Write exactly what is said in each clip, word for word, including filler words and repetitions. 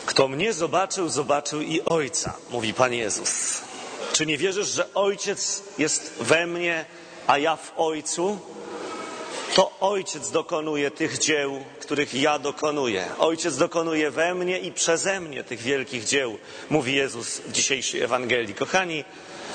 Kto mnie zobaczył, zobaczył i Ojca, mówi Pan Jezus. Czy nie wierzysz, że Ojciec jest we mnie, a ja w Ojcu? To Ojciec dokonuje tych dzieł, których ja dokonuję. Ojciec dokonuje we mnie i przeze mnie tych wielkich dzieł, mówi Jezus w dzisiejszej Ewangelii. Kochani,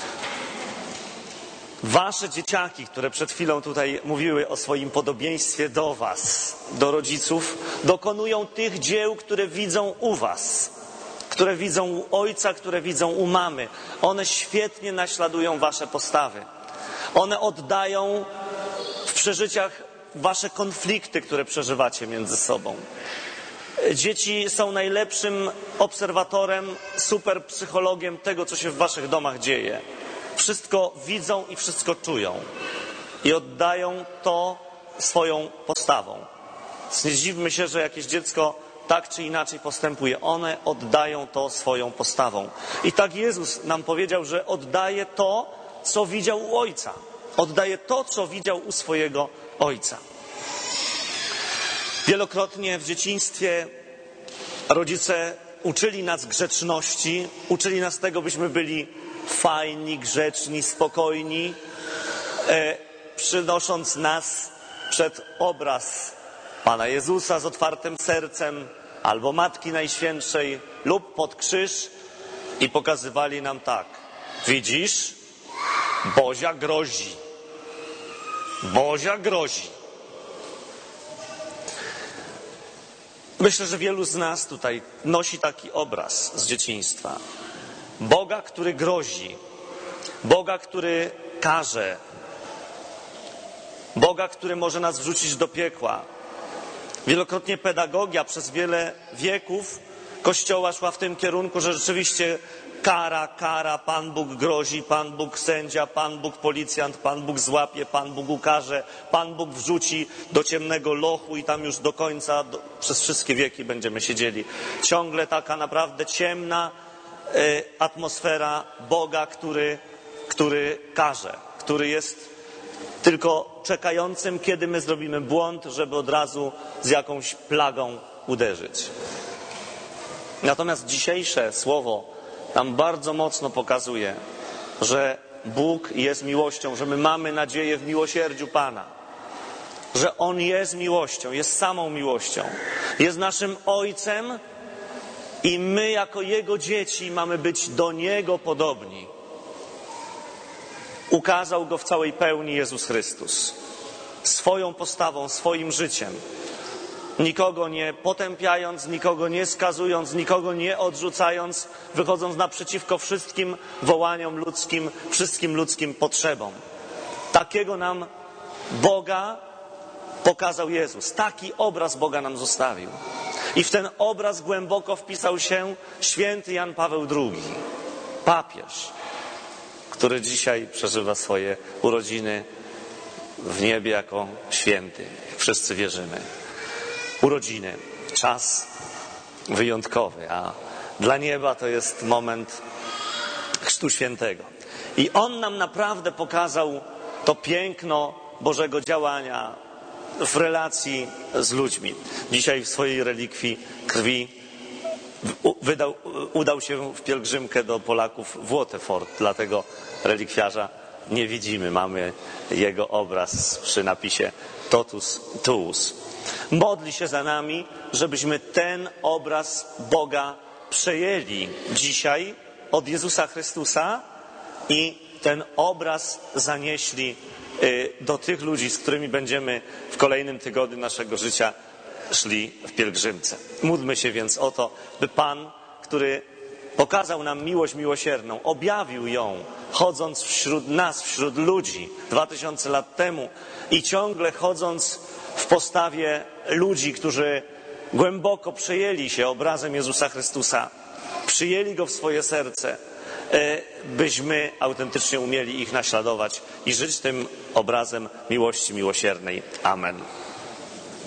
wasze dzieciaki, które przed chwilą tutaj mówiły o swoim podobieństwie do was, do rodziców, dokonują tych dzieł, które widzą u was, które widzą u ojca, które widzą u mamy. One świetnie naśladują wasze postawy. One oddają w przeżyciach wasze konflikty, które przeżywacie między sobą. Dzieci są najlepszym obserwatorem, super psychologiem tego, co się w waszych domach dzieje. Wszystko widzą i wszystko czują. I oddają to swoją postawą. Nie dziwmy się, że jakieś dziecko tak czy inaczej postępuje. One oddają to swoją postawą. I tak Jezus nam powiedział, że oddaje to, co widział u Ojca. Oddaje to, co widział u swojego Ojca. Wielokrotnie w dzieciństwie rodzice uczyli nas grzeczności, uczyli nas tego, byśmy byli fajni, grzeczni, spokojni, e, przynosząc nas przed obraz Pana Jezusa z otwartym sercem albo Matki Najświętszej lub pod krzyż i pokazywali nam tak: widzisz, Bozia grozi, Bozia grozi. Myślę, że wielu z nas tutaj nosi taki obraz z dzieciństwa. Boga, który grozi, Boga, który karze, Boga, który może nas wrzucić do piekła. Wielokrotnie pedagogia przez wiele wieków Kościoła szła w tym kierunku, że rzeczywiście kara, kara, Pan Bóg grozi, Pan Bóg sędzia, Pan Bóg policjant, Pan Bóg złapie, Pan Bóg ukarze, Pan Bóg wrzuci do ciemnego lochu i tam już do końca, do, przez wszystkie wieki będziemy siedzieli. Ciągle taka naprawdę ciemna y, atmosfera Boga, który, który karze, który jest tylko czekającym, kiedy my zrobimy błąd, żeby od razu z jakąś plagą uderzyć. Natomiast dzisiejsze słowo nam bardzo mocno pokazuje, że Bóg jest miłością, że my mamy nadzieję w miłosierdziu Pana, że On jest miłością, jest samą miłością, jest naszym Ojcem i my jako Jego dzieci mamy być do Niego podobni. Ukazał Go w całej pełni Jezus Chrystus, swoją postawą, swoim życiem. Nikogo nie potępiając, nikogo nie skazując, nikogo nie odrzucając, wychodząc naprzeciwko wszystkim wołaniom ludzkim, wszystkim ludzkim potrzebom. Takiego nam Boga pokazał Jezus. Taki obraz Boga nam zostawił. I w ten obraz głęboko wpisał się święty Jan Paweł drugi, papież, który dzisiaj przeżywa swoje urodziny w niebie jako święty. Wszyscy wierzymy. Urodziny, czas wyjątkowy, a dla nieba to jest moment Chrztu Świętego. I On nam naprawdę pokazał to piękno Bożego działania w relacji z ludźmi. Dzisiaj w swojej relikwii krwi wydał, udał się w pielgrzymkę do Polaków w Waterford, dlatego relikwiarza nie widzimy. Mamy jego obraz przy napisie Totus Tuus. Modli się za nami, żebyśmy ten obraz Boga przejęli dzisiaj od Jezusa Chrystusa i ten obraz zanieśli do tych ludzi, z którymi będziemy w kolejnym tygodniu naszego życia szli w pielgrzymce. Módlmy się więc o to, by Pan, który pokazał nam miłość miłosierną, objawił ją, chodząc wśród nas, wśród ludzi dwa tysiące lat temu i ciągle chodząc w postawie ludzi, którzy głęboko przejęli się obrazem Jezusa Chrystusa, przyjęli Go w swoje serce, byśmy autentycznie umieli ich naśladować i żyć tym obrazem miłości miłosiernej. Amen.